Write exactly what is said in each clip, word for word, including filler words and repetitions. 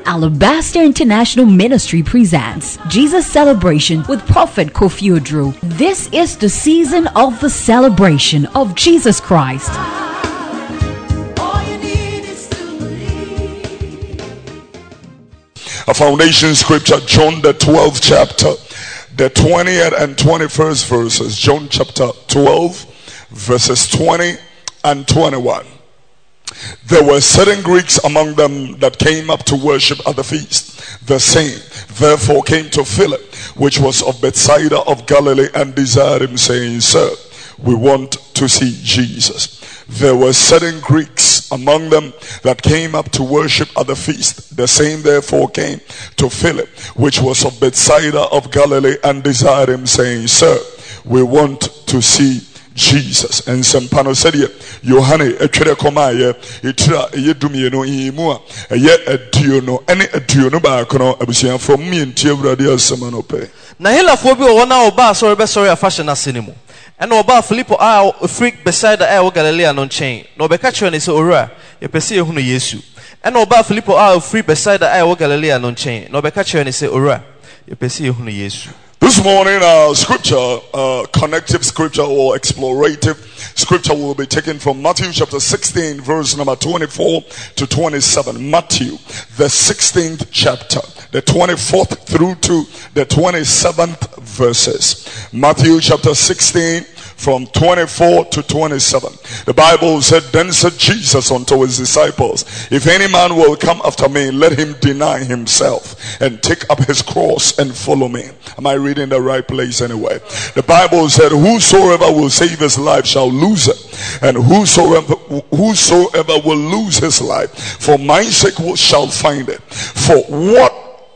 Alabaster International Ministry presents Jesus Celebration with Prophet Kofi Oduro. This is the season of the celebration of Jesus Christ. A foundation scripture, John the twelfth chapter, the twentieth and twenty-first verses. John chapter twelve, verses twenty and twenty-one. There were certain Greeks among them that came up to worship at the feast. The same therefore came to Philip, which was of Bethsaida of Galilee, and desired him, saying, Sir, we want to see Jesus. There were certain Greeks among them that came up to worship at the feast. The same therefore came to Philip, which was of Bethsaida of Galilee, and desired him, saying, Sir, we want to see Jesus. And Sampano said, Yohane, a trader comaye, itra, ye dumieno, imua, a ye a diono, any a diono bacono, abusian from me and Tiabradia Samanope. Nahila phobia one oba, sorry, best sorry, a fashion as cinema. And oba Filippo, a freak beside the air Galilean on chain. No becatcher is ora, a pesi hunu Yesu. And oba Filippo, a free beside the air Galilean on chain. No becatcher is ora, a pesi hunu Yesu. This morning, our scripture, uh, connective scripture or explorative scripture will be taken from Matthew chapter sixteen, verse number twenty-four to twenty-seven. Matthew, the sixteenth chapter, the twenty-fourth through to the twenty-seventh verses. Matthew chapter sixteen, from twenty-four to twenty-seven. The Bible said, Then said Jesus unto his disciples, If any man will come after me, let him deny himself and take up his cross and follow me. Am I reading the right place anyway? The Bible said, Whosoever will save his life shall lose it, and whosoever whosoever will lose his life for my sake shall find it. For what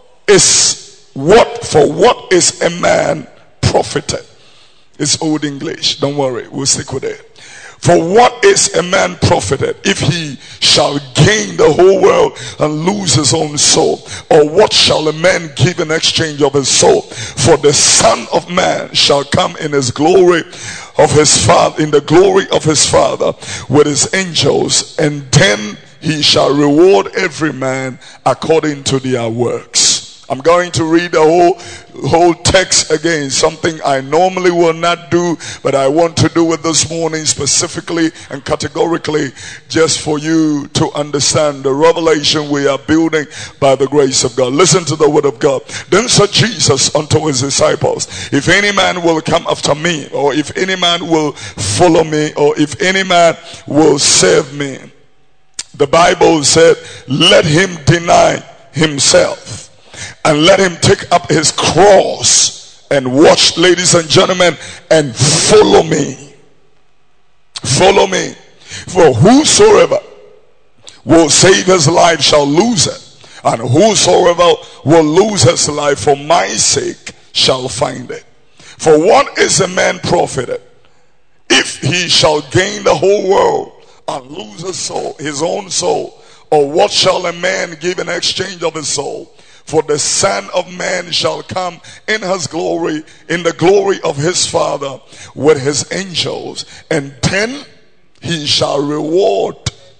is what for what is a man profited? It's old English. Don't worry, we'll stick with it. For what is a man profited if he shall gain the whole world and lose his own soul? Or what shall a man give in exchange of his soul? For the Son of Man shall come in his glory of his father, in the glory of his Father with his angels, and then he shall reward every man according to their works. I'm going to read the whole whole text again, something I normally will not do, but I want to do it this morning specifically and categorically, just for you to understand the revelation we are building by the grace of God. Listen to the word of God. Then said Jesus unto his disciples, If any man will come after me, or if any man will follow me, or if any man will serve me, the Bible said, let him deny himself. And let him take up his cross and watch, ladies and gentlemen, and follow me. Follow me. For whosoever will save his life shall lose it, and whosoever will lose his life for my sake shall find it. For what is a man profited if he shall gain the whole world and lose his soul, his own soul? Or what shall a man give in exchange of his soul? For the Son of Man shall come in his glory, in the glory of his Father with his angels, and then he shall reward.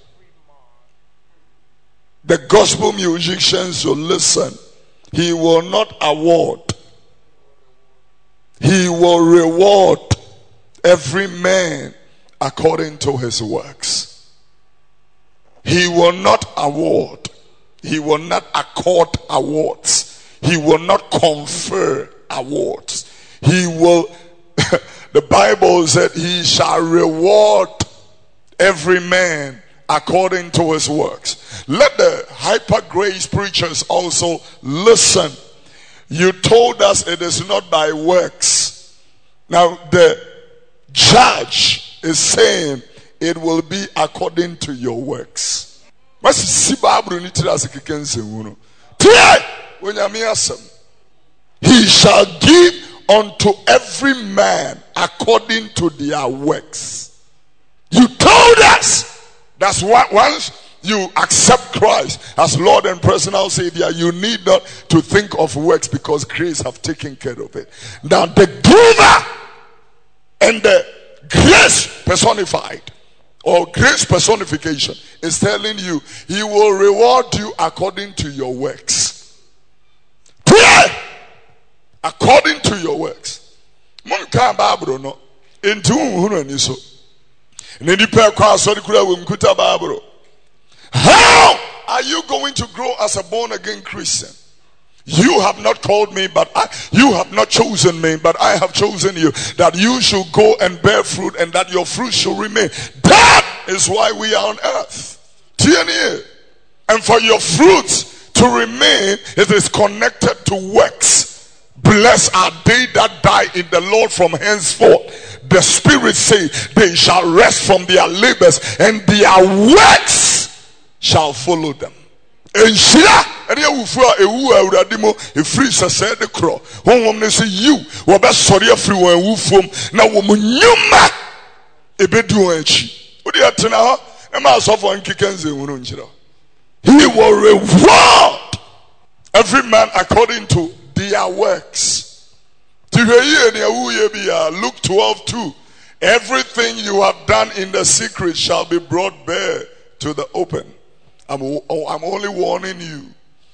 The gospel musicians who listen, he will not award, he will reward every man according to his works. He will not award. He will not accord awards. He will not confer awards. He will, the Bible said, he shall reward every man according to his works. Let the hyper grace preachers also listen. You told us it is not by works. Now the judge is saying it will be according to your works. He shall give unto every man according to their works. You told us that's what once you accept Christ as Lord and personal Savior, you need not to think of works because grace have taken care of it. Now the giver and the grace personified or grace personification is telling you he will reward you according to your works. According to your works. Mon kan Bible no. Into hunu ni so. Ne di pe kwa so di kura we mkuta Bible. How are you going to grow as a born again Christian? You have not called me, but I, you have not chosen me, but I have chosen you, that you should go and bear fruit and that your fruit should remain. That is why we are on earth. And for your fruits to remain, it is connected to works. Blessed are they that die in the Lord from henceforth. The Spirit says they shall rest from their labors and their works shall follow them. And Shira, and you will feel a woo Radimo, a free said the crow. One woman say you were best sorry free one woo from now woman yuma a bedu and she. What do you have to know? A mouse of one kickens in Wununjira. He will reward every man according to their works. To hear you, Luke twelve two. Everything you have done in the secret shall be brought bare to the open. I'm, I'm only warning you.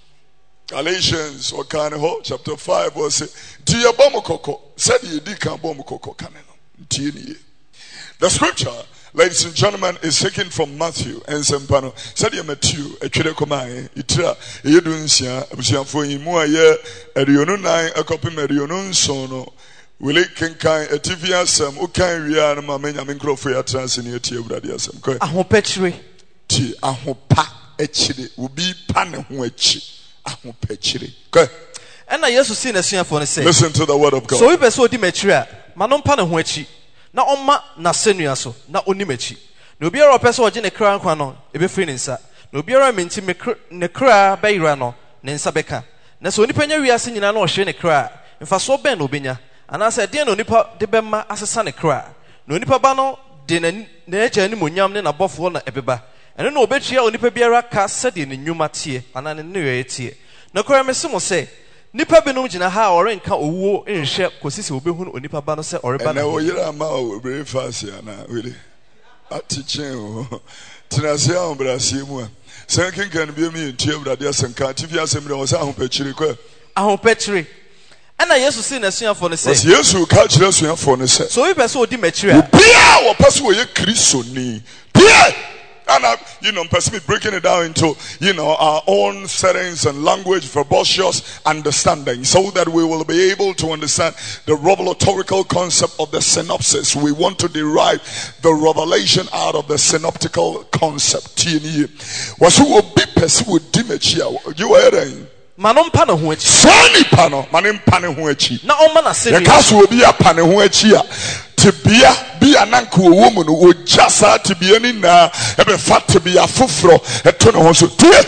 Galatians or Kaneho chapter five was say, Dear Bomokoko, said ye deacon Bomokoko Kaneno. The scripture, ladies and gentlemen, is taken from Matthew and Sempano. Said ye Matthew, a Chirekomai, Itra, Yedunsia, Absianfo Imua ye, a Rionunai, a copy Merionun sono. Will it kinkai a T V S M, Ukai Rian, Mamma Mincrofia Transinity of Radiasm. I hope petri. Ti, I hope Echiri will be panehuechi. Ahun pechiri. Okay. And I also seen a scene for say. Listen to the word of God. So we be so dimetria. Manon panehuechi. Na oma na senua so. Na onimechi. No biara person oje ne kra nkwa no. Ebe free ne nsa. No biara menti ne kra ba ira no. Ne nsa beka. Na so onipa nya wiase nyina na ohwe ne kra. Mfa so ben no obenya. Ana say de no onipa de bema asesa ne kra. No onipa ba no de na na eja ni monyam ne na bofo na ebeba. And no betia onipa biara ka sede ne nnwuma tie ana ne ne tie na kora mesemo se nipa benum gina ha ore nka owuo nhwe kosisi obehunu onipa ba no se ore ba na o yira ma o very fast ya na really atichen o tinase a ombrasie mu a sankin kan bi mi ntie brade asanka tifi asemre o se ahopachiri ko ahopachiri ana yesu si na suafo no se yesu ka kire suafo no se so we person odi machiri bia wo person wo ye kristo ni bia. And uh, you know, person breaking it down into, you know, our own settings and language, verbose understanding, so that we will be able to understand the revelatorical concept of the synopsis. We want to derive the revelation out of the synoptical concept. Was who will be person with Dimechia? You are hearing? Manon pano huechi. Sani pano, manin pane huechi. Na omana seri. The cast will be a pane huechi. Tibia be an uncle woman who would just out to be any now, ever fat to be a fufro, a ton of so dear.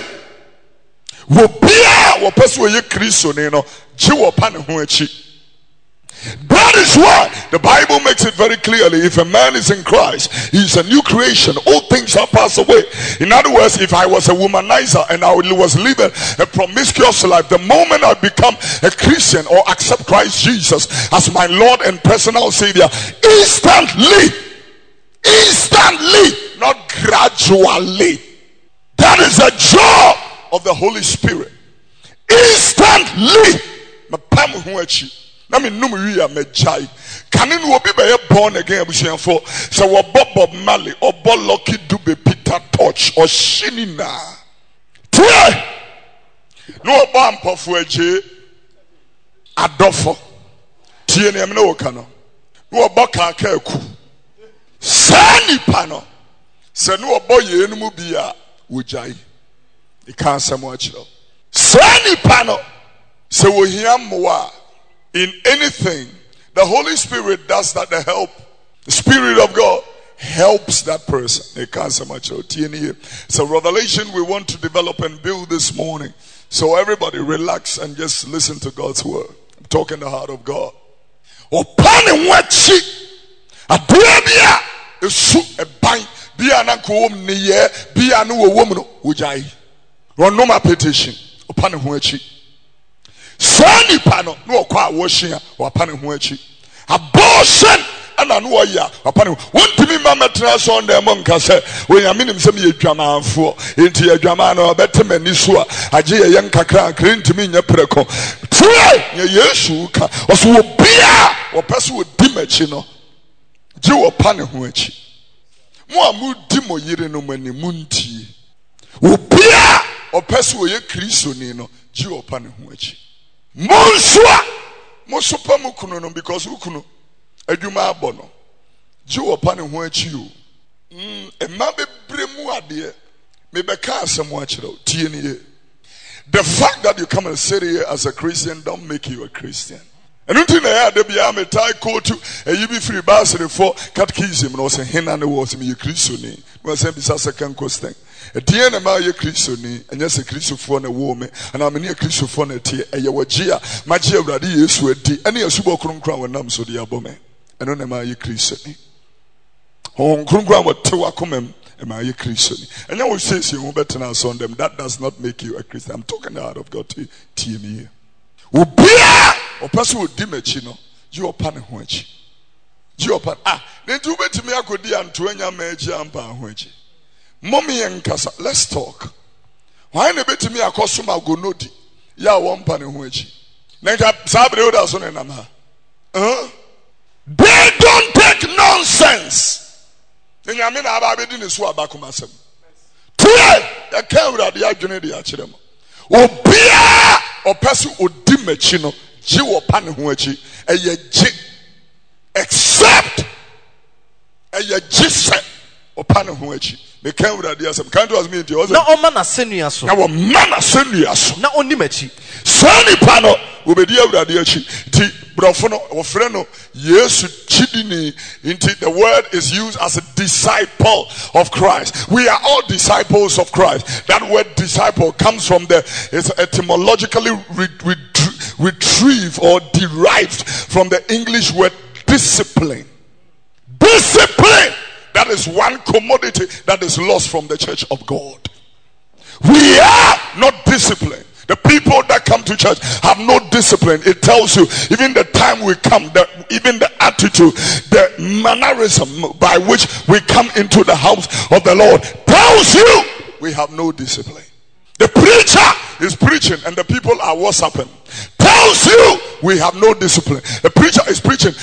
Will be our person with your Chrisonino, Jew upon huechi. That is why the Bible makes it very clearly, if a man is in Christ, he is a new creation. All things have passed away. In other words, if I was a womanizer and I was living a promiscuous life, the moment I become a Christian or accept Christ Jesus as my Lord and personal Savior, instantly, instantly, not gradually. That is the job of the Holy Spirit. Instantly. I mean, no, we are mejai. Can you be born again? For so, what Bob Marley or Bob Lucky Dube Peter Touch or Shinina? No bump of Wedge Adolfo. T N M no cano. No Baka Kerku. Sani Pano. Say no boy, you no be a Ujai. You can't say much. Sani Pano. So we hear more. In anything, the Holy Spirit does that to help. The Spirit of God helps that person. They can't say much. So revelation we want to develop and build this morning. So everybody relax and just listen to God's word. I'm talking the heart of God. Opani wachi adubia esu eban bia na ko wom ne ye bia no wo wom no wojai. Ronno ma petition opani wachi. Sani pano no kwa washia or panny huechi. Abortion ana no ya papa no wontimi ma metra so on dem nka se we ya minim se me adwamanfo enti adwaman no betemani so a age ye nkakra krentimi nya preko tue ye Yesu ka oso obia wo pese wo di machi no je wo pa ne ho achi mo amudi mo yire no mani muntie obia o pese wo ye Kristo ni no je wo pa ne ho achi monsoa mo sopa mu kunu no because ukunu adwuma abono je wo pa ne ho achi o mm e ma bebre mu ade me beka asemo a kire o tie ni ye. The fact that you come and sit here as a Christian don't make you a Christian. And until I had to be a tie coat to a you be free basket for catechism and also Hena was me a Christian. Was a second question. A dear Nama a Christian, and yes, a Christian for a woman, and I'm a Christian for a tea, a Yawajia, Magia Radi is with tea, and a super crown and so the abome, and on a a Christian. Hong Kong would two akumem. Am I a Christian? And now we say you better now on them. That does not make you a Christian. I'm talking out of God to T M E. Ubia or person with dimachino, you are pan which you are pan. Ah, then do better me. I could be and to any major and pan which mommy and Casa. Let's talk. Why ne better me a costume I'll go noti. Ya one pan which. Then Sabre would have son and Nama. Huh? They don't take nonsense. Then I mean, I've been in a swab back on myself. Today, the camera, the agony, the achirem. Obia or person who dimachino, Jew or Panuachi, a ye except a ye jisse or Panuachi. The camera, the some can't was me to us. Now, man, a senior, so now, man, a senior, not only Mechi. Sunny Pano will be dear with the Brofono or Freno, yes, Chidini, into the word is used as a disciple of Christ. We are all disciples of Christ. That word disciple comes from the, it's etymologically re, re, retrieved or derived from the English word discipline. Discipline! That is one commodity that is lost from the church of God. We are not disciplined. The people that come to church have no discipline. It tells you, even the time we come, the, even the attitude, the mannerism by which we come into the house of the Lord tells you we have no discipline. The preacher is preaching and the people are WhatsApping. Tells you we have no discipline. The preacher is preaching.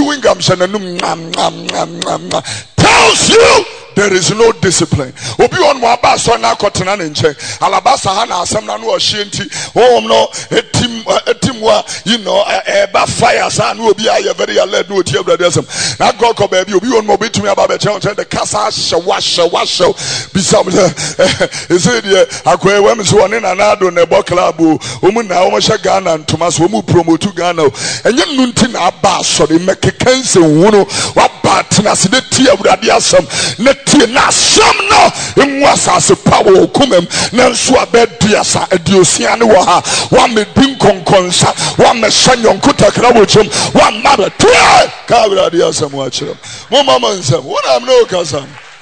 Tells you there is no discipline. Obi on mo abaso na kotena ne nche. Alabasa ha na asem na no ohyienti. Oh no, etim etim wa you know eba fire sa na obi aye very alert no tie brother asem. Na God ko ba bi obi on mo betumi aba be chen the kasa hyewa hyewa hyew. Bisam e say dey akoe wam so one na na do ne bo club o. Omu na o mo hye Ghana ntoma so omu promote Ghana o. Enye nunti na aba so de mekekense hunu wa ba tena se de tie brother asem. Na some no in was as a power kumem nanso abediasa adiosia ne wo ha wa me din konkonsa wa me shanyon kutakra wochum wa maba try ka abediasa mo achiro mo mama nsam wo na am no kasam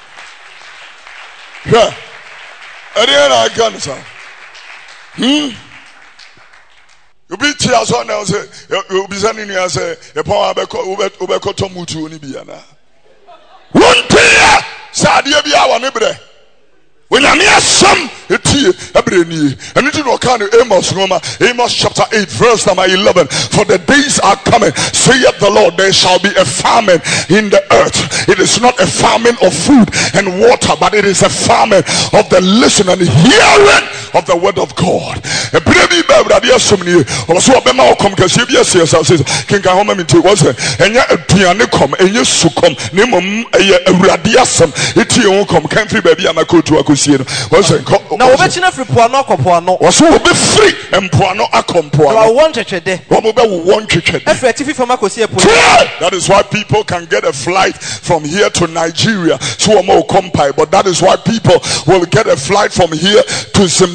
yeah ariana kansa hmm you be tia so na say you be sani nu say e pon abeko obeko to mutu oni bia na wontia Sadia be our neighbor. When I'm here, some etie ebreni. And it no can Amos Roma, Amos chapter eight, verse number eleven. For the days are coming, saith the Lord, there shall be a famine in the earth. It is not a famine of food and water, but it is a famine of the listening and hearing of the word of God. A baby baby somni also obema okom kase bi ase says king ka homa mi was enya aduane kom enya sukom ne mom eye awurade asem etie won kom kan free baby amakotu akosie no was na obechina free poano akopoano was obe free empoano akompoano na won twetwede omo be won twetwede efeti fifam akosie po. That is why people can get a flight from here to Nigeria so omo kompai, but that is why people will get a flight from here to Zimbabwe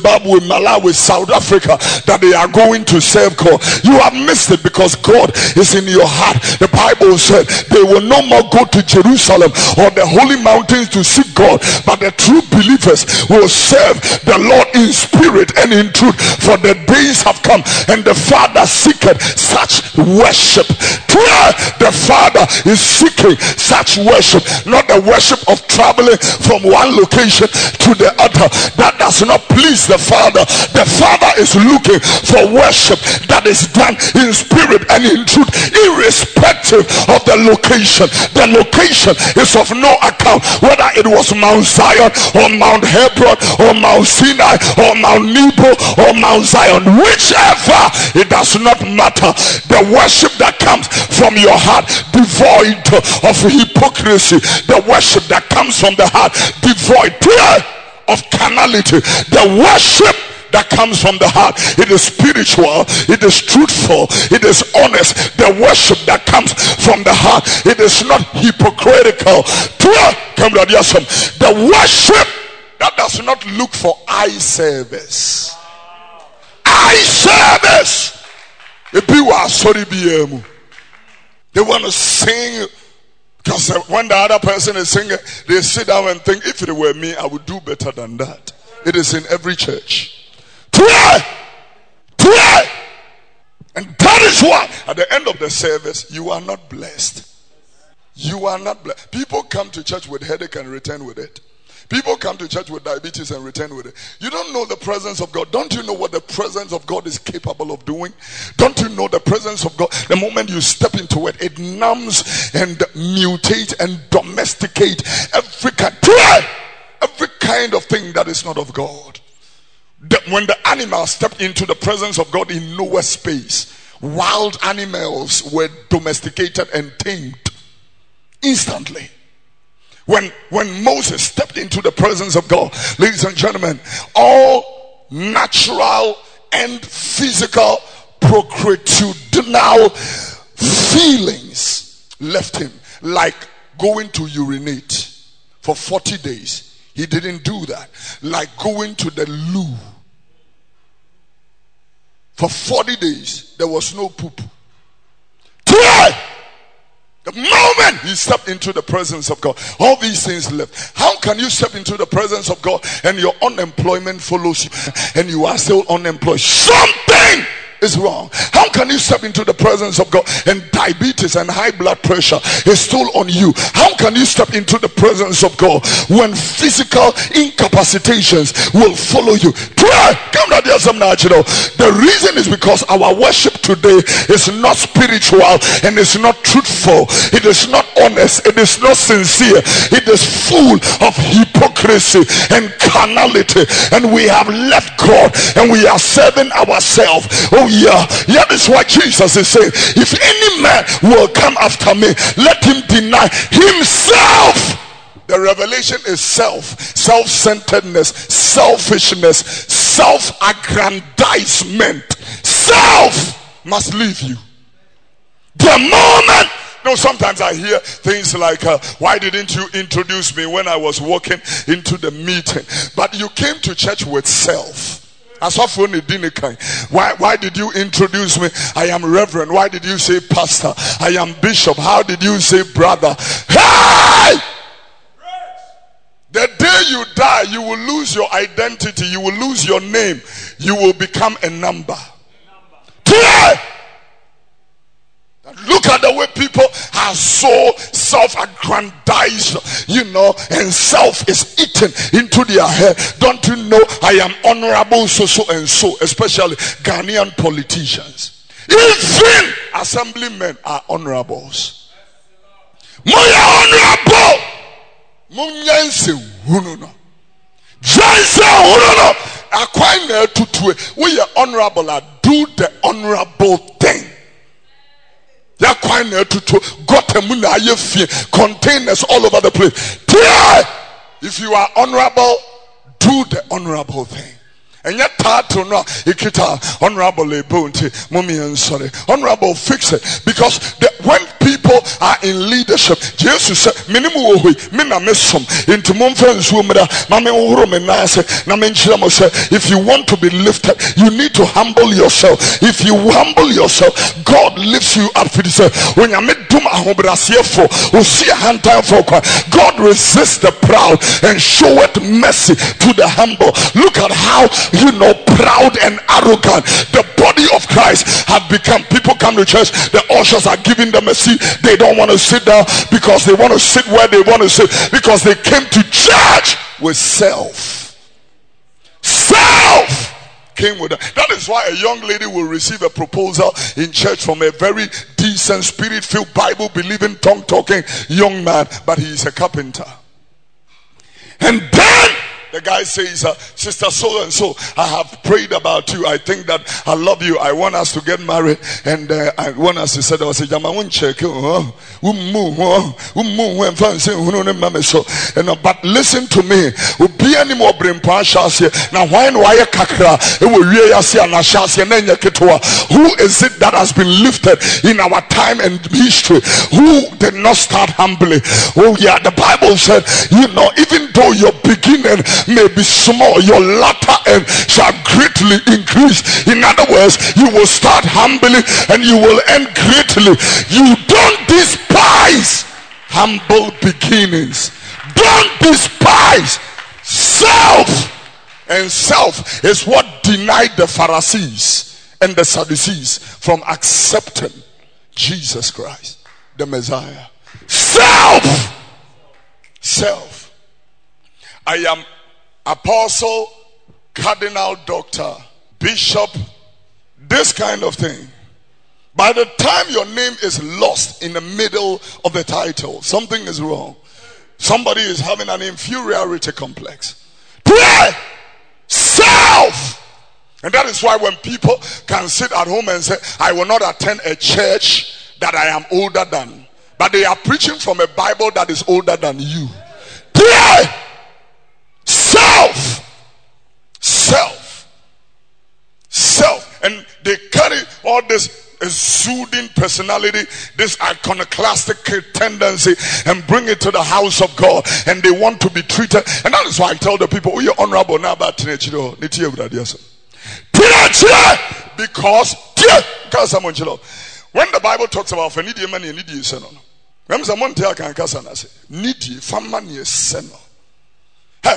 Zimbabwe, Malawi, South Africa that they are going to serve God. You have missed it because God is in your heart. The Bible said they will no more go to Jerusalem or the holy mountains to seek God, but the true believers will serve the Lord in spirit and in truth, for the days have come and the Father seeketh such worship. The Father is seeking such worship, not the worship of traveling from one location to the other. That does not please the Father. The Father is looking for worship that is done in spirit and in truth, irrespective of the location. The location is of no account, whether it was Mount Zion or Mount Hebron or Mount Sinai or Mount Nebo or Mount Zion, whichever, it does not matter. The worship that comes from your heart, devoid of hypocrisy, the worship that comes from the heart, devoid of carnality, the worship that comes from the heart, it is spiritual, it is truthful, it is honest. The worship that comes from the heart, it is not hypocritical. The worship that does not look for eye service. Eye service. They want to sing because when the other person is singing, they sit down and think, if it were me, I would do better than that. It is in every church. Pray! Pray! And that is why at the end of the service, you are not blessed. You are not blessed. People come to church with headache and return with it. People come to church with diabetes and return with it. You don't know the presence of God. Don't you know what the presence of God is capable of doing? Don't you know the presence of God? The moment you step into it, it numbs and mutates and domesticates every kind, every kind of thing that is not of God. The, when the animals stepped into the presence of God in Noah's space, wild animals were domesticated and tamed instantly. When, when Moses stepped into the presence of God, ladies and gentlemen, all natural and physical procreatudinal feelings left him, like going to urinate for forty days. He didn't do that. Like going to the loo for forty days, there was no poop. Today, the moment he stepped into the presence of God, all these things left. How can you step into the presence of God and your unemployment follows you and you are still unemployed? Something is wrong. How can you step into the presence of God and diabetes and high blood pressure is still on you? How can you step into the presence of God when physical incapacitations will follow you? Come down there, some natural. The reason is because our worship today is not spiritual and it's not truthful. It is not honest. It is not sincere. It is full of hypocrisy and carnality. And we have left God and we are serving ourselves. Oh yeah, yeah, that's what Jesus is saying. If any man will come after me, let him deny himself. The revelation is self, self-centeredness, selfishness, self-aggrandizement. Self must leave you. The moment. No, sometimes I hear things like, uh, why didn't you introduce me when I was walking into the meeting? But you came to church with self. Why, why did you introduce me? I am reverend. Why did you say pastor? I am bishop. How did you say brother? Hey! The day you die, you will lose your identity. You will lose your name. You will become a number. Today! Look at the way people are so self-aggrandized, you know, and self is eaten into their head. Don't you know I am honorable so so and so, especially Ghanaian politicians. Even assemblymen are honorables. Moya honorable. Munyanse hununo. Janse hununo. Akwaina tutue. We are honorable. I do the honorable thing. Containers all over the place. If you are honorable, do the honorable thing. And yet to know ikita honorable bounty, mommy and sorry. Honorable fix it. Because the, when people people are in leadership. Jesus said, Minimu ohi, mina mesom, into monfens wumra, mame uhuro menase, na menchira mo say, if you want to be lifted, you need to humble yourself. If you humble yourself, God lifts you up. When you meet Duma Hobrasiefo, who see a hand time for God resists the proud and showeth mercy to the humble. Look at how, you know, proud and arrogant the body of Christ have become. People come to church, the ushers are giving them a seat. They don't want to sit down because they want to sit where they want to sit, because they came to church with self. Self came with that. That is why a young lady will receive a proposal in church from a very decent, spirit-filled, Bible-believing, tongue-talking young man, but he is a carpenter. And then the guy says, uh, Sister so and so, I have prayed about you. I think that I love you. I want us to get married. And uh, I want us to settle. I say, Jama won't check. But listen to me. Be any more brain passions here. Now, why no I kakra? Who is it that has been lifted in our time and history? Who did not start humbly? Oh, yeah, the Bible said, you know, even though your beginning may be small, your latter end shall greatly increase. In other words, you will start humbly and you will end greatly. You don't despise humble beginnings. Don't despise self. And self is what denied the Pharisees and the Sadducees from accepting Jesus Christ, the Messiah. Self. Self. I am apostle, cardinal, doctor, bishop, this kind of thing. By the time your name is lost in the middle of the title, something is wrong. Somebody is having an inferiority complex. Pray! Self! And that is why when people can sit at home and say, I will not attend a church that I am older than, but they are preaching from a Bible that is older than you. Pray! Self, self, self, and they carry all this exuding personality, this iconoclastic tendency, and bring it to the house of God, and they want to be treated. And that is why I tell the people, oh, you're honorable now, but because when the Bible talks about needy money, needy son, when someone tell can say needy family son. I'm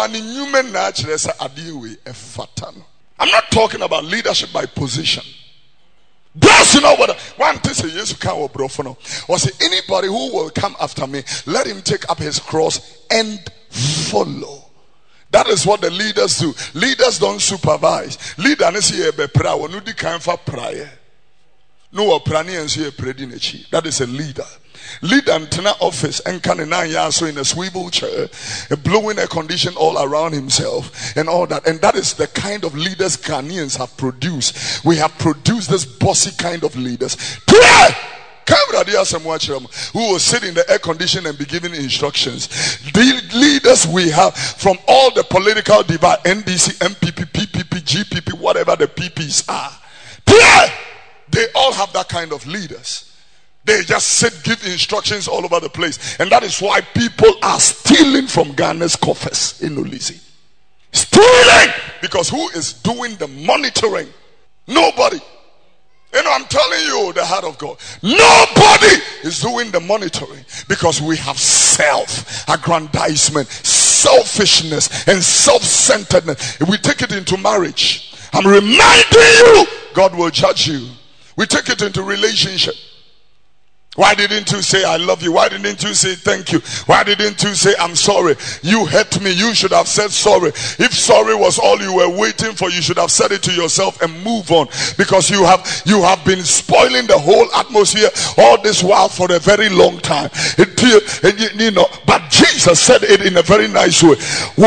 not talking about leadership by position. Does you know what one thing say yes can or say anybody who will come after me, let him take up his cross and follow. That is what the leaders do. Leaders don't supervise. Leader is here be prayer or no kind for prayer. No prani and see a predinechi. That is a leader. Lead antenna office and can so in a swivel chair, blowing air condition all around himself and all that. And that is the kind of leaders Ghanaians have produced. We have produced this bossy kind of leaders. Pray! Who will sit in the air condition and be giving instructions. The leaders we have from all the political divide, N D C, M P P, P P P, G P P, whatever the P Ps are. Pray! They all have that kind of leaders. They just sit, give instructions all over the place. And that is why people are stealing from Ghana's coffers in Ulisi. Stealing! Because who is doing the monitoring? Nobody. You know, I'm telling you the heart of God. Nobody is doing the monitoring because we have self-aggrandizement, selfishness, and self-centeredness. If we take it into marriage, I'm reminding you, God will judge you. We take it into relationship. Why didn't you say I love you? Why didn't you say thank you? Why didn't you say I'm sorry? You hurt me. You should have said sorry. If sorry was all you were waiting for, you should have said it to yourself and move on, because you have you have been spoiling the whole atmosphere all this while for a very long time. It, you know, but Jesus said it in a very nice way.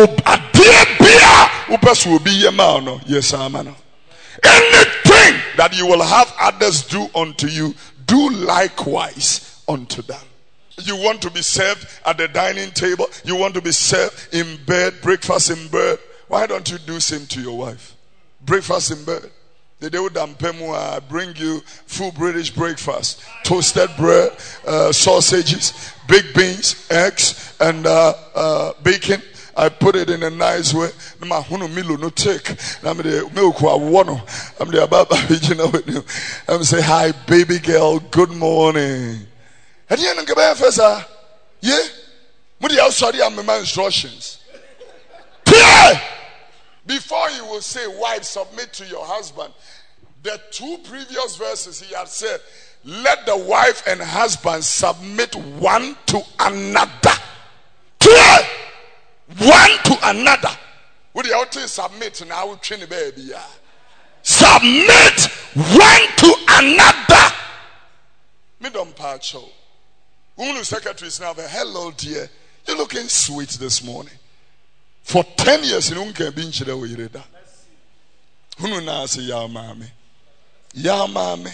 Yes, amen. Anything that you will have others do unto you, do likewise unto them. You want to be served at the dining table, you want to be served in bed, breakfast in bed. Why don't you do same to your wife? Breakfast in bed. The day with Dampemu, I bring you full British breakfast, toasted bread, uh, sausages, baked beans, eggs, and uh, uh, bacon. I put it in a nice way. I'm no take. I'm the milk. I'm the Ababa original with you. I'm say hi, baby girl. Good morning. And you know, Professor, yeah, Mudi outside I'm my instructions. Before you will say, wife, submit to your husband. The two previous verses he had said, let the wife and husband submit one to another. Clear? One to another. Would you also submit now? Will train the baby. Submit one to another. Me don't patch out. Unu secretary is now there. Hello, dear. You're looking sweet this morning. For ten years, you don't get binge the way you did that. Unu na say ya mami. Ya mami.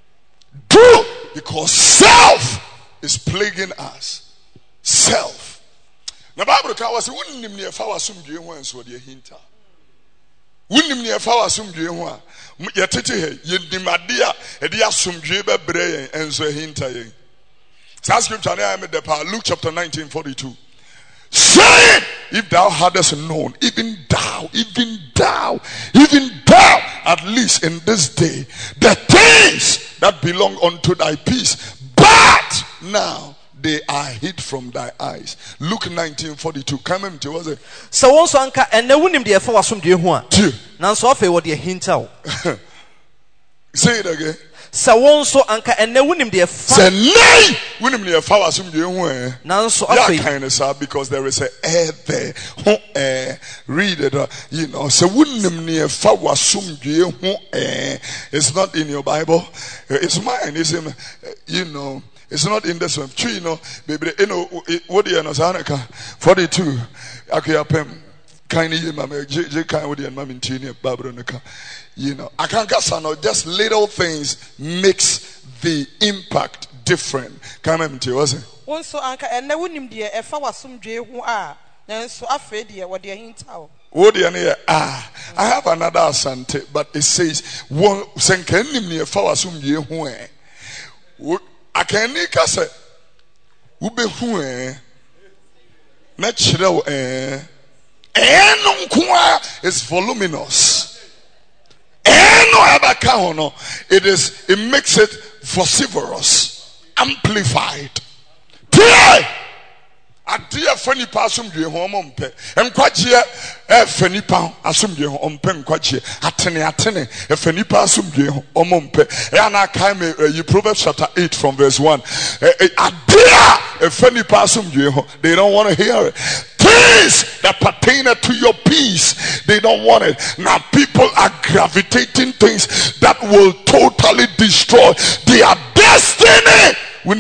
Do because self is plaguing us. Self. Na Bible ka was wunnim ne fa wasomdwe ho anso de hinta. Wunnim ne fa wasomdwe ho a yetete he yendimade a e de asomdwe bebre yen anso hinta yen. Sa scripture na am the pa Luke chapter nineteen forty-two. Saying, if thou hadst known, even thou, even thou, even thou, at least in this day, the things that belong unto thy peace, but now they are hid from thy eyes. Luke nineteen forty-two. Come in to was it? So also anka and the winim de fa wasum de ho a. Nanso afa wo de hinta. Say it again. So also anka and the winim de fa. Say nay. Winim de fa wasum de ho eh. Nanso afa. Yeah, kind of sad because there is a air there. Ho eh. Read it. Uh, you know. So winim de fa wasum de ho eh. It's not in your Bible. It's mine. It's in. You know. It's not in this one. You know, baby, you know, what do you know? forty-two. Okay, I'm kind of, mama, J kind with you, mama, in Tina, Barbara, you know, I can't get some, just little things makes the impact different. Come on, to was it? Also, Uncle, and no one dear, if I was some J who are, then so afraid, dear, what dear hint out. What do you know? Ah, I have another asante, but it says, one, send Kenny near Fawasum, ye who I can't make us a ube who eh natural eh and is voluminous. And no abaka no, it is it makes it vociferous, amplified. Tie adia fani pa asomdwe ho ompe enkwagye e fani pa asomdwe ho ompe enkwagye atene atene e fani pa asomdwe ho ompe e na kai me you Proverbs chapter eight from verse one adia e fani pa asomdwe ho they don't want to hear it. Things that pertain to your peace, they don't want it. Now people are gravitating things that will totally destroy their destiny. And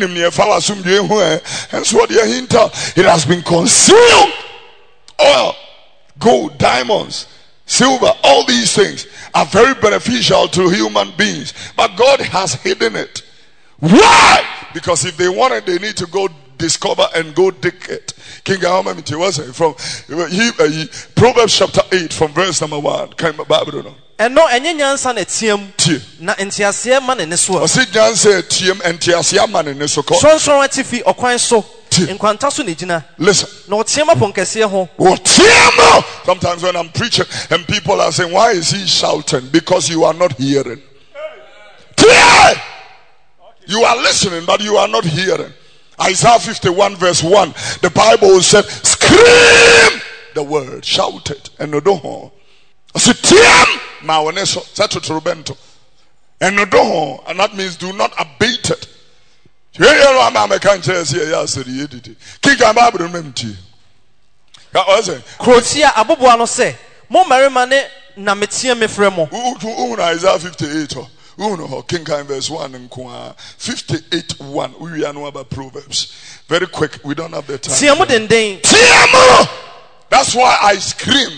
so it has been concealed. Oil, gold, diamonds, silver, all these things are very beneficial to human beings, but God has hidden it. Why? Because if they want it, they need to go discover and go dig it. King Ahmed was from he, uh, Proverbs chapter eight from verse number one. Came Babylon. And no any nyansa na tiam na entiasia man ne so. O se nyansa tiam entiasia man ne so ko. So so atifi okwan so. Enkwanta so ne gina. Listen. No tiam aponkese ho. O tiam. Sometimes when I'm preaching and people are saying, why is he shouting? Because you are not hearing. Hey! You are listening, but you are not hearing. Isaiah fifty-one verse one, the Bible said, scream the word, shout it, and no do. I said, tiam maoneso, sato trubento, and no do, and that means do not abate it. You know, I'm American church here. Yes, it is. King Ababu remember. That was it. Croatia abubuano say, mo marimane na metia me fremo. Who Isaiah fifty-eight. Uno King verse one and fifty-eight one. We are know about Proverbs. Very quick, we don't have the time. Tiamo dendeng. Tiamo. That's why I scream.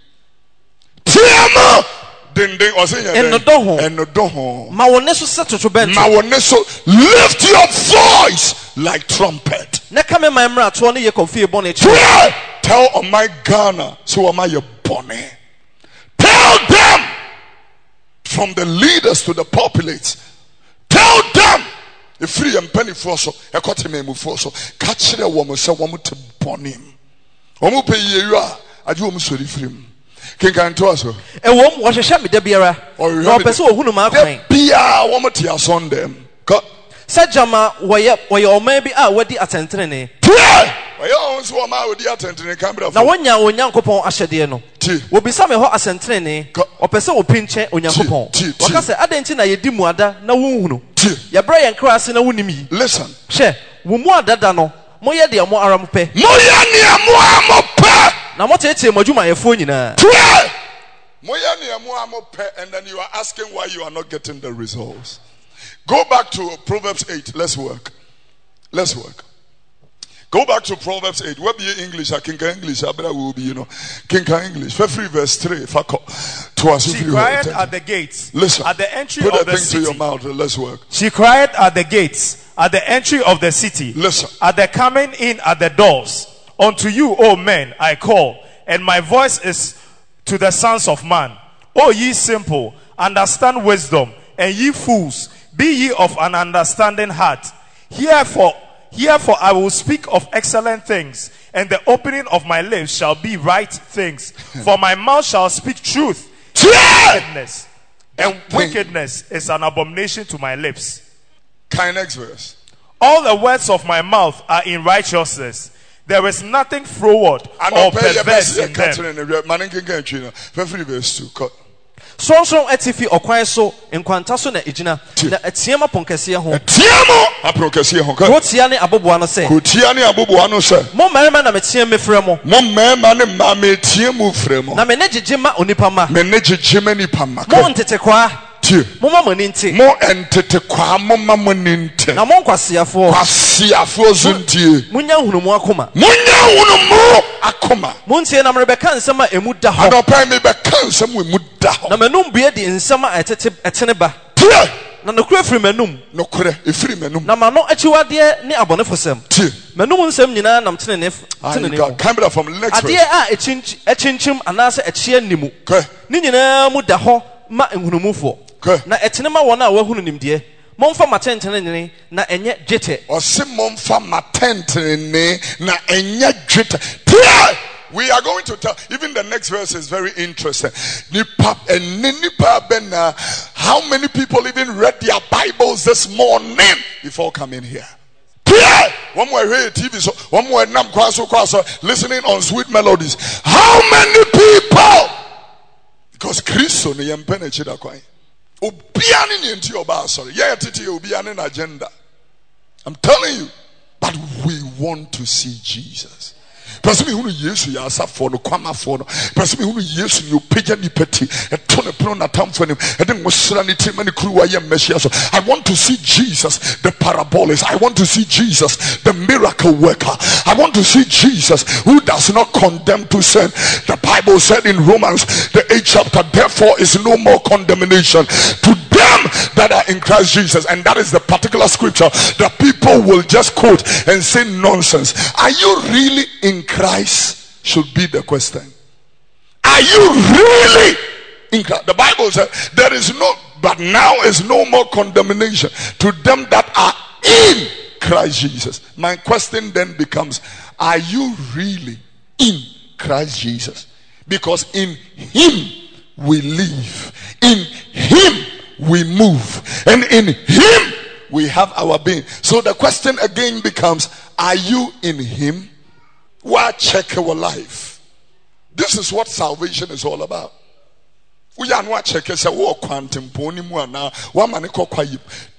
Tiamo dendeng. O say en no doho. En no doho. Ma woneso seto trubento. Ma woneso lift your voice like trumpet. Ne kame my mra to ne ye kofi bone. Tell on my Ghana, so am I your bonnet. Tell them from the leaders to the populace. Tell them, if free and penny for so, a cotton me for so, catch a woman, so woman to born him. Omu pay you are, I do almost sorry for him. King can to us. A woman was a shabby debiera, or no person who know be a woman to us on them. Got said Jama, why, or maybe I would the attendant. I always want my with the attendant in Canberra. Now, one young one young coupon Ashadiano will be some hot assentene or person will pinch on young coupon. What I say, I didn't know you did muada, no wound. Ya Brian Cross in a winnie. Listen, share, Wumwa Dadano, Moya de Amo Aramupe. Moya near Moamope. Now, what it's a Majuma a phone in a Moya near Moamope, and then you are asking why you are not getting the results. Go back to Proverbs eight. Let's work. Let's work. Go back to Proverbs eight. What be English? I can English. I better will be, you know. King English. Free verse three. She cried at the gates. Listen. At the entry Put of that the thing city. to your mouth. Let's work. She cried at the gates. At the entry of the city. Listen. At the coming in at the doors. Unto you, O men, I call. And my voice is to the sons of man. O ye simple, understand wisdom. And ye fools, be ye of an understanding heart. Herefore, herefore I will speak of excellent things, and the opening of my lips shall be right things. For my mouth shall speak truth. Wickedness, and wickedness is an abomination to my lips. Kind next verse. All the words of my mouth are in righteousness. There is nothing froward or perverse in them. Free verse two. So so etifi okwan so enkwanta so na ejina na etiema ponkese ho etiemo aponkese ho ko tia ne aboboa no se ko tia ne aboboa no se mo marima na metie me frɛ mo mo marima ne ma me tie mu frɛ mo na me ne gigima onipa ma me ne gigima nipa ma mo ntete kwa mo ma mani nti mo entete kwa mo ma mani nti na mo nkwasiafo kwasiafo zuntie munya hunumu akoma munya hunumu akoma mo ntie na me bɛka nsɛm a emu da ho adopa me bɛka nsɛm emu da ho na menum bue di nsɛm a ɛtete ɛtene ba tie na nokura firi menum nokura efiri menum na ma no akyiwade ne abɔnefo sɛm tie menum nsɛm nyinaa nam tene ne tene ne camera from next ade a ɛkyinchi ɛkyinchim anaasɛ ɛkyia nimu ne nyinaa mu da ho ma nhunumufo na ɛtene ma wɔn a wɔhunu nimdeɛ momfa matentene na ɛnyɛ dwetɛ ɔse momfa matentene na ɛnyɛ dwetɛ tie. We are going to tell, even the next verse is very interesting. How many people even read their Bibles this morning before coming here? One more here T V, so one more nam kwaso kwaso listening on sweet melodies. How many people? Because Christo ni yempene chida kwai. Obiani ni enti oba sorry. Yeah, titi obiani na agenda. I'm telling you, but we want to see Jesus. Person who yesu ya asafo no kwamafo no person who yesu ni opeja ni peti e to ne pro na tamfo nim e de ngosra ni tima ni kruwa ye meshia so. I want to see Jesus the parabolist. I want to see Jesus the miracle worker. I want to see Jesus who does not condemn to sin. The Bible said in Romans the eighth chapter, therefore is no more condemnation to them that are in Christ Jesus. And that is the particular scripture that people will just quote and say nonsense. Are you really in Christ? Should be the question. Are you really in Christ? The Bible says there is no, but now is no more condemnation to them that are in Christ Jesus. My question then becomes, are you really in Christ Jesus? Because in him we live, in him we move, and in him we have our being. So the question again becomes, are you in him? Why check our life? This is what salvation is all about. We are not checking say wo quantum poni mu na wa mane kokwayi.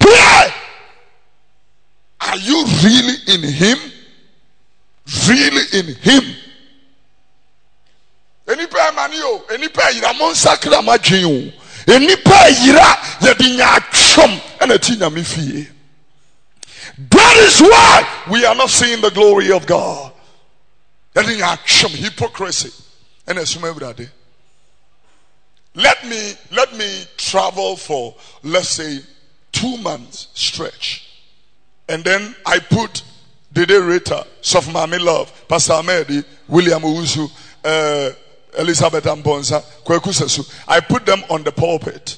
Are you really in him? Really in him? Any pa mani o, any pa ira mon sakra madwen o. Any pa ira ye di nya twom na ti nya me fie. That is why we are not seeing the glory of God. Hypocrisy. And let me let me travel for, let's say, two months stretch, and then I put Dede Rita, Sof Mami Love, Pastor Amedi, William Uzu, uh, Elizabeth Ambonza, Kweku Sesu. I put them on the pulpit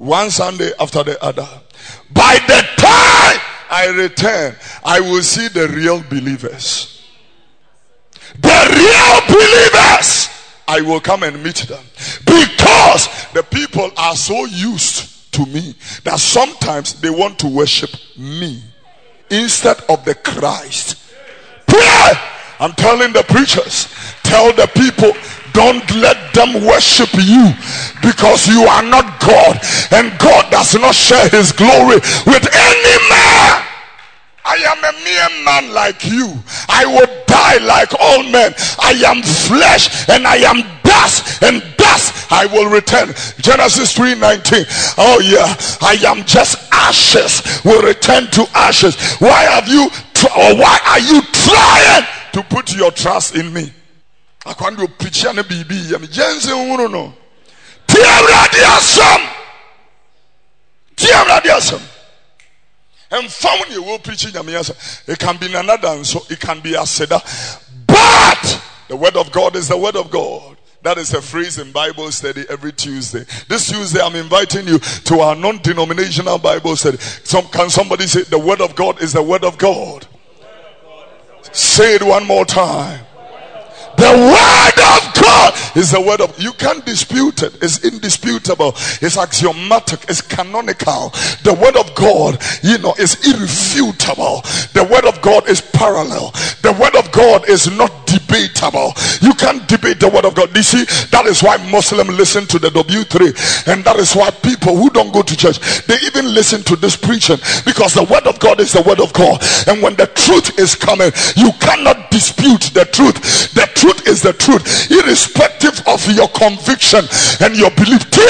One Sunday after the other. By the time I return, I will see the real believers. The real believers, I will come and meet them. Because the people are so used to me that sometimes they want to worship me instead of the Christ. Pray! I'm telling the preachers, tell the people, don't let them worship you, because you are not God, and God does not share his glory with any man. I am a mere man like you. I will die like all men. I am flesh and I am dust, and dust I will return. Genesis three nineteen. Oh yeah, I am just ashes, will return to ashes. Why have you or why are you trying to put your trust in me? I can't do preach and B B. I'm Jensen Uno. Tiam radiasum. Tiam radiasum. And found you will preaching. It can be another, so it can be a seda. But the word of God is the word of God. That is a phrase in Bible study every Tuesday. This Tuesday, I'm inviting you to our non-denominational Bible study. Some, can somebody say, the word of God is the word of God? Say it one more time. The word of God is the word of, you can't dispute it. It's indisputable. It's axiomatic. It's canonical. The word of God, you know, is irrefutable. The word of God is parallel. The word of God is not debatable. You can't debate the word of God. You see, that is why Muslims listen to the W three, and that is why people who don't go to church, they even listen to this preaching, because the word of God is the word of God. And when the truth is coming, you cannot dispute the truth. The truth is the truth, irrespective of your conviction and your belief. He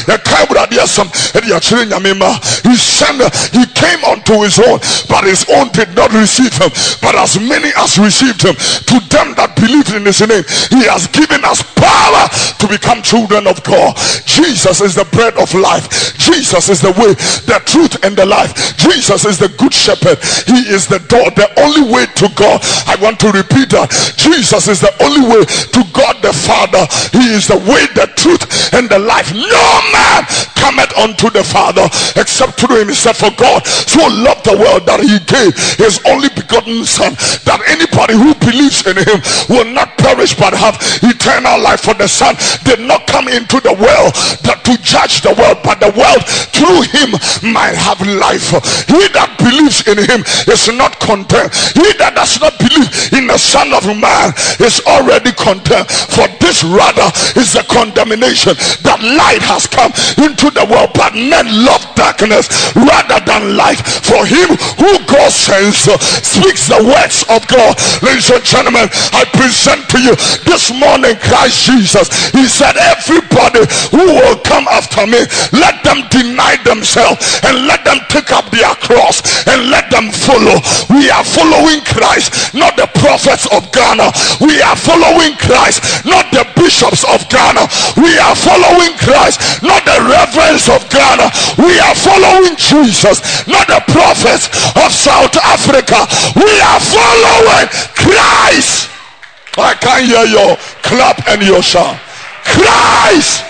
sent, he came unto his own, but his own did not receive him. But as many as received him, to them that believed in his name, he has given us power to become children of God. Jesus is the bread of life. Jesus is the way, the truth, and the life. Jesus is the good shepherd. He is the door, the only way to God. I want to repeat that. Jesus is the only way to God the Father. He is the way, the truth, and the life. No man cometh unto the Father except through him. He said, for God so loved the world that he gave his only begotten Son, that anybody who believes in him will not perish but have eternal life. For the Son did not come into the world that to judge the world, but the world through him might have life. He that believes in him is not condemned. He that does not believe in the Son of Man is already condemned. For this rather is the condemnation, that light has come into the world, but men love darkness rather than light. For him who God sends uh, speaks the words of God. Ladies and gentlemen, I present to you this morning Christ Jesus. He said, everybody who will come after me, let them deny themselves and let them take up their cross and let them follow. We are following Christ, not the prophets of Ghana. We are following Christ, not the bishops of Ghana. We are following Christ, not the reverends of Ghana. We are following Jesus, not the prophets of South Africa. We are following Christ. I can't hear your clap and your shout. Christ.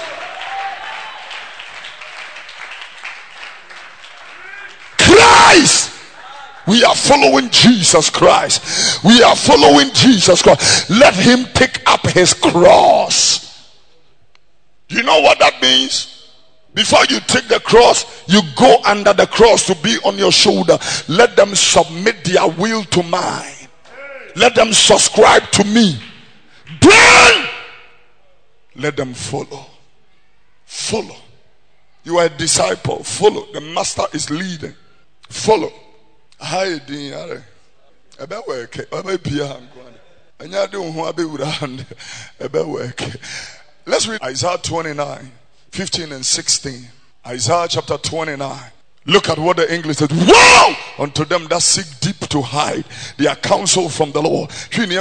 Christ. We are following Jesus Christ. We are following Jesus Christ. Let him take up his cross. You know what that means? Before you take the cross, you go under the cross to be on your shoulder. Let them submit their will to mine. Let them subscribe to me. Then let them follow. Follow. You are a disciple. Follow. The master is leading. Follow. Hi, dear. About work. About piano. And you don't want to be about work. Let's read Isaiah twenty-nine, fifteen and sixteen. Isaiah chapter twenty-nine. Look at what the English says. Woe unto them that seek deep to hide their counsel from the Lord.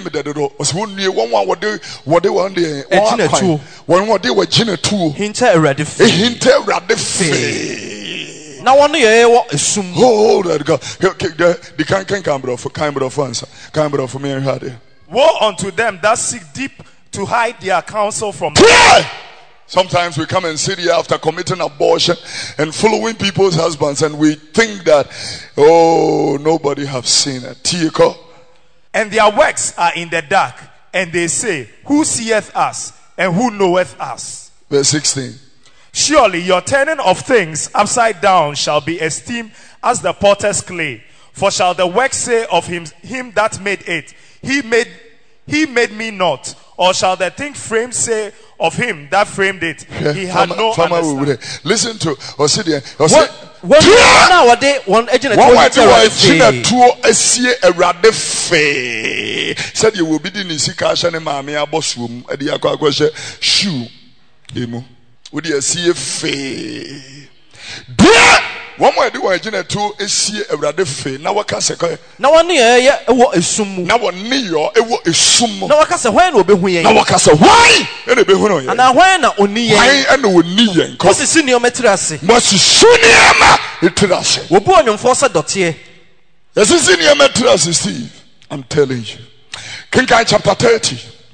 What they were on the one what they were Gina too. Hinter already. Hinter already. Now one year what assume. Oh, that God. The kind can Canberra for Canberra for answer. Canberra for me and had it. Woe unto them that seek deep to hide their counsel from the Lord. Sometimes we come and sit here after committing abortion and following people's husbands, and we think that, oh, nobody have seen it. Tiko. And their works are in the dark, and they say, who seeth us, and who knoweth us? Verse sixteen. Surely your turning of things upside down shall be esteemed as the potter's clay. For shall the work say of him, him that made it, he made, he made me not? Or shall the thing framed say of him that framed it, he had no understanding? Listen to Osidia. What nowadays one agent said you will be the Nisika and Mammy Abosum at the Aqua shoe. Would you see a fee? One way do I generate two is see a rather fee. Now what can say? Now one near what is sum. Now one near what is sum. Now what can say when will be when? Now what can say why? And a behono. And now when only I and no knee. Cause it's senior matrasi. Must Suniama it. We're born on Fossa Dotier. This is senior matrasi, Steve. I'm telling you. Kinkai chapter thirty.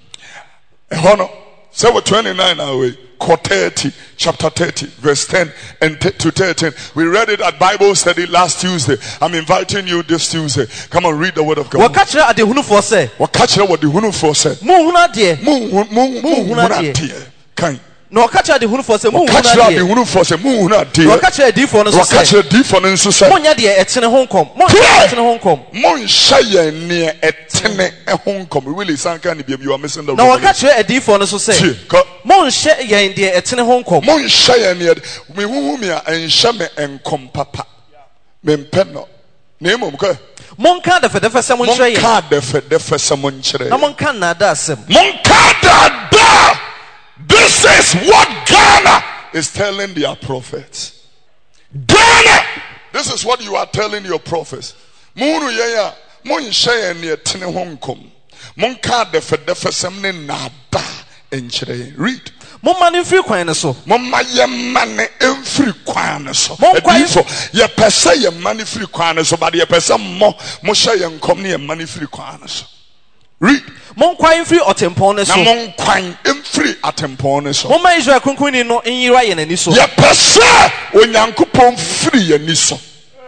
Honor. So we're twenty-nine away. thirty, chapter thirty, verse ten and t- to thirteen. We read it at Bible study last Tuesday. I'm inviting you this Tuesday. Come on, read the word of God. What catch at the Hunu for say? What catch what the Hunu for say? Muna dear. Moon, moon, moon, dear. Kind. No catch at the Hunu for say. What catch at the Hunu for say? Moon, dear. What catch at the for What catch at the for and so say? Monya dear, it's in Hong Kong. Monya in Hong Kong. Mon shy near at ten a Hong Kong. Really, some kind of you are missing the. Now what catch at the for and so say? Mon share in dear, it's in Hong Kong. Mon shy near me, whom and shame and com papa. Men penno. Name of her. Mon card for the first someone share. Card for the first someone share. No one can does him. Mon card da. This is what Ghana is telling their prophets. Ghana, this is what you are telling your prophets. Munu yaya, mon share near Tine Hong Kong. Mon card for the first someone nada in Chile. Read. Mon money free coin so. Mon my money in free coin so. Mon coin so. Ye pesa ye money free coin so, but ye pesa mo mo share ye come near money free coin so. Read. Mon coin free or tempone so. Mon coin in free at tempone so. Mon my Israel kunkuni no in Ira yen ni so. Ye pesa when yankupon free ye ni so.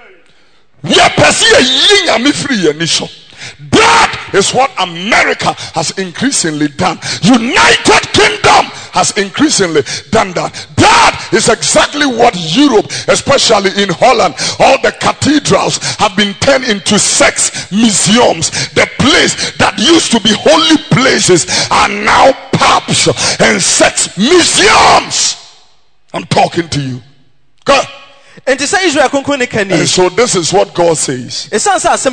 Ye pesa ye yin ami free ye ni so. That is what America has increasingly done. United Kingdom has increasingly done that. That is exactly what Europe, especially in Holland, all the cathedrals have been turned into sex museums. The place that used to be holy places are now pubs and sex museums. I'm talking to you. Go. And so this is what God says. It sounds like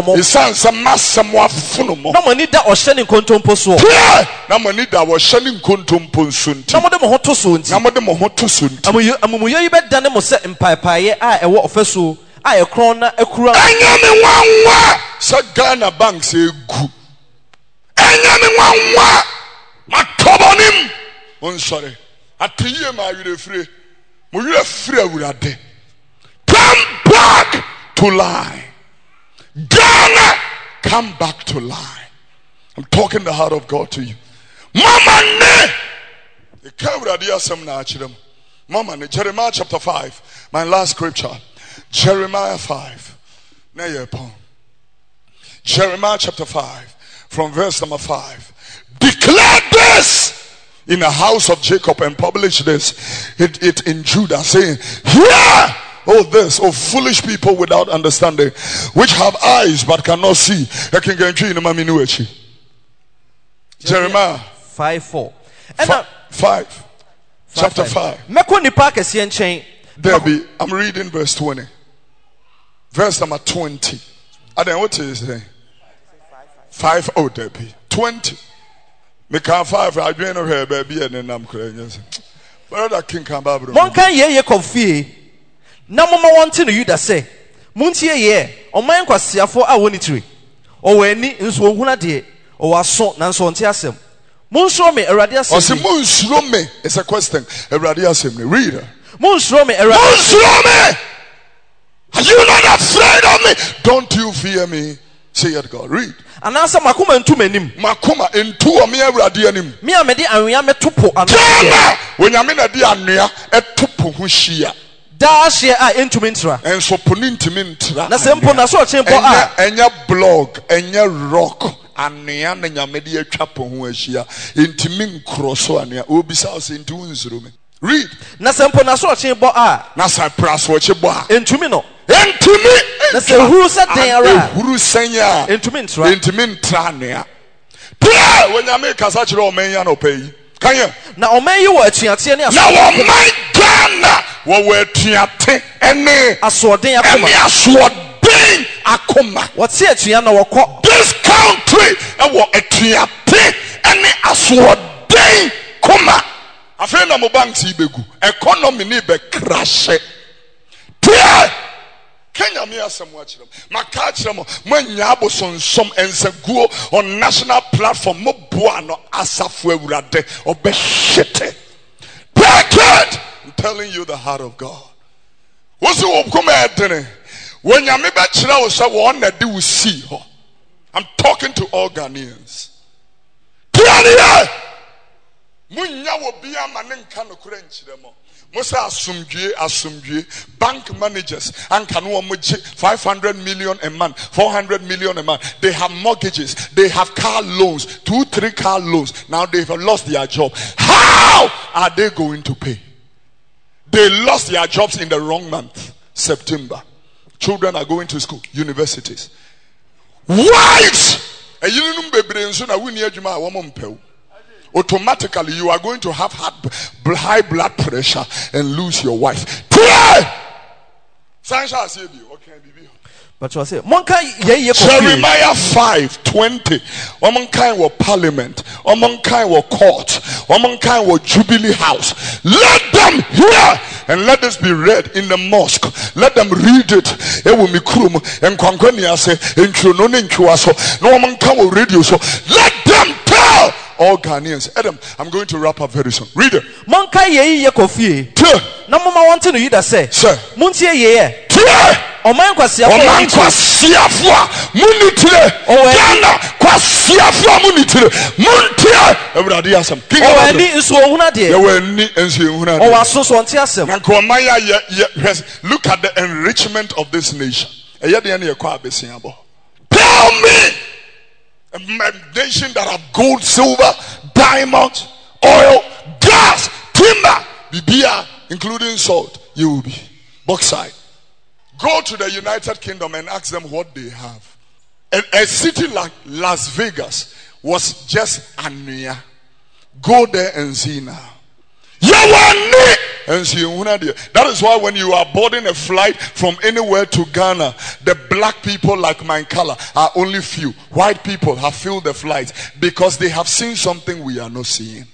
a massive funomo. No money that was shining contumpo so. No money that was shining contumpo soon. Some of them are to soon. Some of them are to soon. Amuyo bet done set in Pipe. I a what for so. I a crona a crown. I am one word. Sagana Bank say good. I am one word. My tobonim. I'm sorry. I tell you, my you free. You free with day. Come back to lie. Ghana, come back to lie. I'm talking the heart of God to you. Mama ne. The camera dia some na chidem. Mama ne. Jeremiah chapter five. My last scripture. Jeremiah five. Na ye pon. Jeremiah chapter five. From verse number five. Declare this in the house of Jacob and publish this it, it in Judah, saying, hear, oh this, oh foolish people without understanding, which have eyes but cannot see. Jeremiah five four. Five, five. Chapter five. There be, I'm reading verse twenty. Verse number twenty. And then what is it? Five. Oh, there be twenty. Me can five. I join her baby and then I'm crying. But that king can babble. One can ye ye confie. Na mama wanting you that say. Muntie ye. O man kwasia for a woni tree. O weni nso huna de. O waso na nso nte asem. Munsuro me Awurade asem. O se munsuro me. It's a question. Awurade asem. Read. Munsuro me Awurade. Munsuro me. Are you not afraid of me? Don't you fear me? Say it, God. Read. Anasa makuma ntu menim. Makuma ntu o me awurade anim. Me a me de anwea metopo ano. Jana wonyame na de anwea etopo ho hia. Da hye a entumi ntra. Enso po ni ntimi ntra. Na sempo na so oche bo a. Enya blog, enya rock. Anwea na nyame de atwa po ho ahia. Ntimi nkro so anwea. Obisa o se ntu nzuro me. Read. Na sempo na so oche bo a. Na sa pras oche bo a. Entumi no. Entumi. Na se huru se den ara. Huru senya. Entumi ntra. Entumi ntra anwea. Pia wonyame kasa kire o menya no pay. Kanya. Na oman yi wo atuate ne aso. Na wo man Ghana wo wo atuate ene asorden akoma. Ene asorden akoma. What say atua na wo kọ. This country e wo atuate ene asorden koma. Afen na mo banks ibegu. Economy ni be crash. Pia Kenya me asem wa kire maka kire mo manya abosonsom ensaguo on national platform mo boa no asafo awurade obehwete. Packet, I'm telling you the heart of God. What's the come edene when ya me be kire wo se wo na de wo see ho. I'm talking to all Ghanaians. Pia munya wo bia ma ne nka no kure nkire mo. Musa asumdue asumdue bank managers and can five hundred million a month, four hundred million a month. They have mortgages, they have car loans, two, three car loans. Now they've lost their job. How are they going to pay? They lost their jobs in the wrong month, September. Children are going to school, universities. Wives! Automatically you are going to have high blood pressure and lose your wife. Pray! But you say, Jeremiah five twenty. One kind of parliament, one kind of court, one kind of jubilee house. Let them hear and let this be read in the mosque. Let them read it. And Kwankwania say, no one kind of radio. So let them tell all Ghanaians. Adam, I'm going to wrap up very soon. Read it. Monka ye ye kofi. Na mama want to you that say. Sir. Muntie ye. Oman kwasia fo. Oman kwasia fo. Munitire. Ghana kwasia fo munitire. Muntie. Everybody asem. O ani nso ohuna de. Ye we ni nso ohuna de. O wasoso ntie asem. Na ko man ya look at the enrichment of this nation. Eye de na ye kwa abesia bo. Tell me. A nation that have gold, silver, diamonds, oil, gas, timber, bibia, including salt, you will be. Bauxite. Go to the United Kingdom and ask them what they have. A, a city like Las Vegas was just Ania. Go there and see now. And see, that is why when you are boarding a flight from anywhere to Ghana, the black people like my color are only few. White people have filled the flight because they have seen something we are not seeing.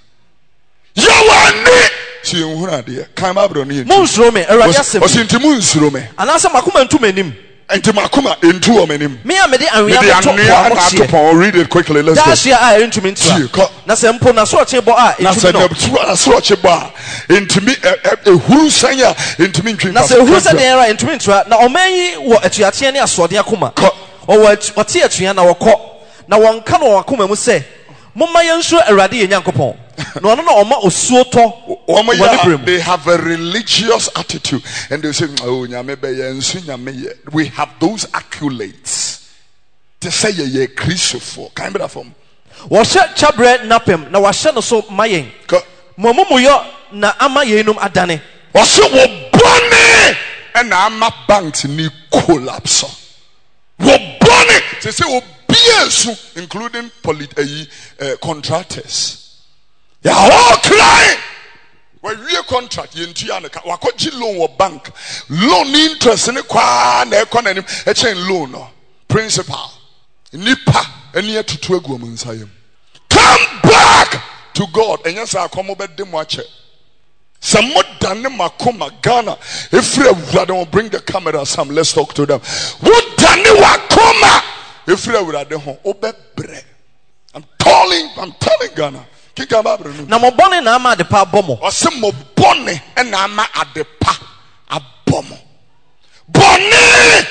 Munsrome, eradiasem. Osinti munsrome. Anasa makuma ntu menim. Enti makuma entu o menim. Me amede anwea meto. Read it quickly. Let's go. Dashia a entumi ntra. Na sempo na so oche bo a entumi no. Na so oche bo a entumi ehuru sanya entumi ntwi. Na se ehuru sanya era entumi ntra. Na omanyi wo atuate ne asode akoma. O wati atua na wokọ. Na wonka no wakoma mu se momma yenso awurade ye nyankopon. No no no oma osuo to. They have a religious attitude and they say oh nyame be ye nsu nyame ye. We have those accolades. They say ye Christopher. Kind of form. Washa chabre napem na washa no so mayen. Momomuyo na ama yenum adane. Washa wo bone and ama banks ni collapse. Wo bone. They say wo biensu including polit uh, contractors. They are all crying. When we a contract, you into yana wakoji loan or bank loan interest in a kwa na economy a chain loan principal nipa any to two women's come back to God and yes I come over them watch it. Some more than makoma Ghana. If we don't bring the camera, some let's talk to them. What done wakoma? If we are the home, obe bre. I'm telling, I'm telling Ghana. Na mo bone na ama de pa bomo. O se mo bone na ama ade pa abomo. Bone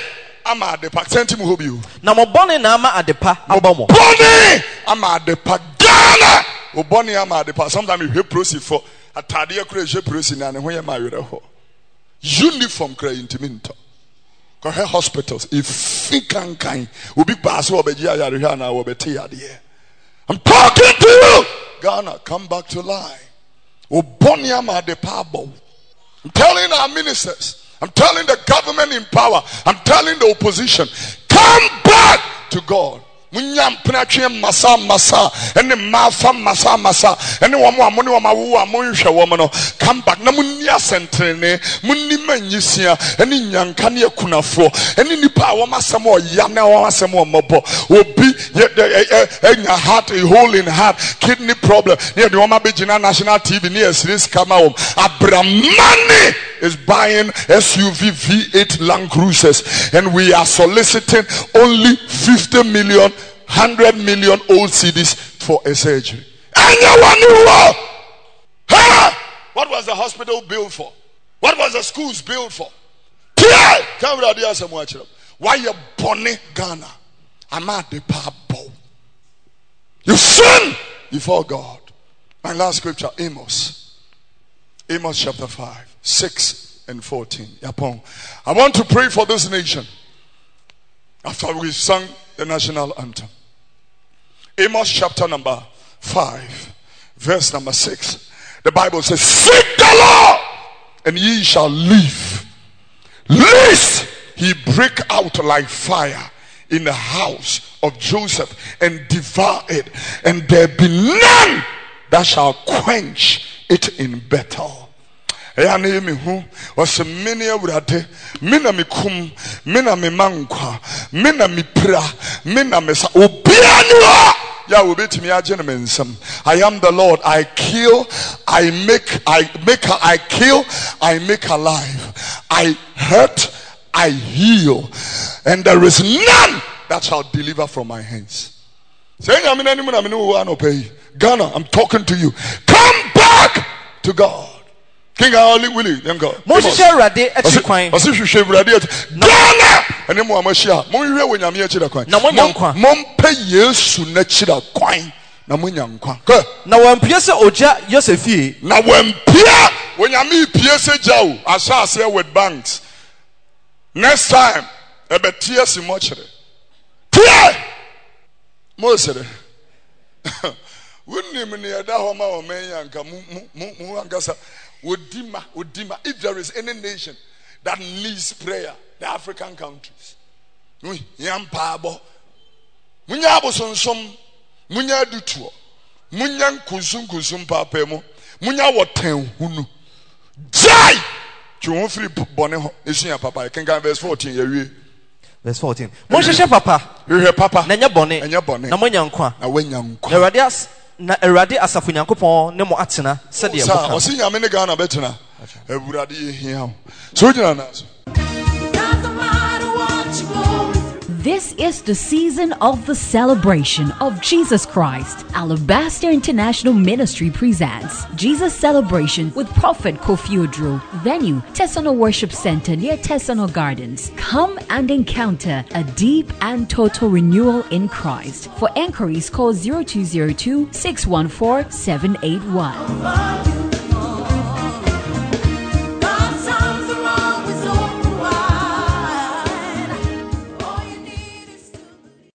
ama adepa senti mu hobi. Na mo bɔne na ama adepa aba mo. Bɔne ama adepa Ghana. O bɔne ama adepa. Sometimes you hear prosi for atade akura je prosi na ne ho ye ma werɛ ho. Uniform kra intimi nto. Go he hospitals if he can kind obi pass obeji ayare hwa na obete yade. I'm talking to you. Ghana, come back to life. O bɔne ama adepa abo. I'm telling our ministers, I'm telling the government in power, I'm telling the opposition, come back to God. Munyam penatwe masa masa ene mafa masa masa ene wo mo amone wo mawo amonhwe wo mo no come back na munni asentrene munni manyisia ene nyanka ne akunafo ene nipa a wo masem o ya na wo masem o mobo obi enya heart a hole in heart kidney problem ne de wo ma begina national T V ne series kama wo Abramani is buying S U V V eight Land Cruisers and we are soliciting only fifty million one hundred million old C Ds for a surgery. What was the hospital built for? What was the schools built for? Why you bonny Ghana? I'm at the pabo. You sin before God. My last scripture, Amos. Amos chapter five, six and fourteen. Yapon. I want to pray for this nation. After we sung the national anthem. Amos chapter number five, verse number six. The Bible says, seek the Lord and ye shall live. Lest he break out like fire in the house of Joseph and devour it, and there be none that shall quench it in Bethel. Eya na me hu was many awurade me na me kum me na me mankwa me na me pra me na me sa obia ni ho ya obetimi age na me nsam. I am the Lord, I kill, I make, I make, I kill, I make alive, I hurt, I heal, and there is none that shall deliver from my hands. Say Ghana, I'm talking to you. Come back to God. King Ali Willie, young God. Moses Rade Echikwan. Moses Shushe Rade Ghana. And then Muamashia. Mon we when Yamia Chida Na mo nyankwa. Mon pe Yesu na chida kwan. Na mo nyankwa. Na wampie se oja Yosefie. Na wampie when Yami pie se jaw asa ase with banks. Next time, ebe tie si mo chere. Tie. Moses. Wouldn't even near that home or man yanka mu angasa. Udima, Udima. If there is any nation that needs prayer, the African countries. Yampabo. Munyabo sonsom. Munya dutuo. Munya kusum kusum papemo. Munya waten hunu. Jai! You free boneho. Is here, Papa. I can go verse fourteen. You verse fourteen. Moshe Papa. You hear Papa. Nanya bone. Nanya bone. Na monyankwa. Na wenyankwa. Eradias. Na erade asafo nyankopon ne mo atena sede ye boka. Osi nyame ne Ghana betena. Ewurade ye hia. So jina na so. This is the season of the celebration of Jesus Christ. Alabaster International Ministry presents Jesus Celebration with Prophet Kofi Odro. Venue, Tesano Worship Center near Tesano Gardens. Come and encounter a deep and total renewal in Christ. For enquiries, call zero two zero two, six one four, seven eight one.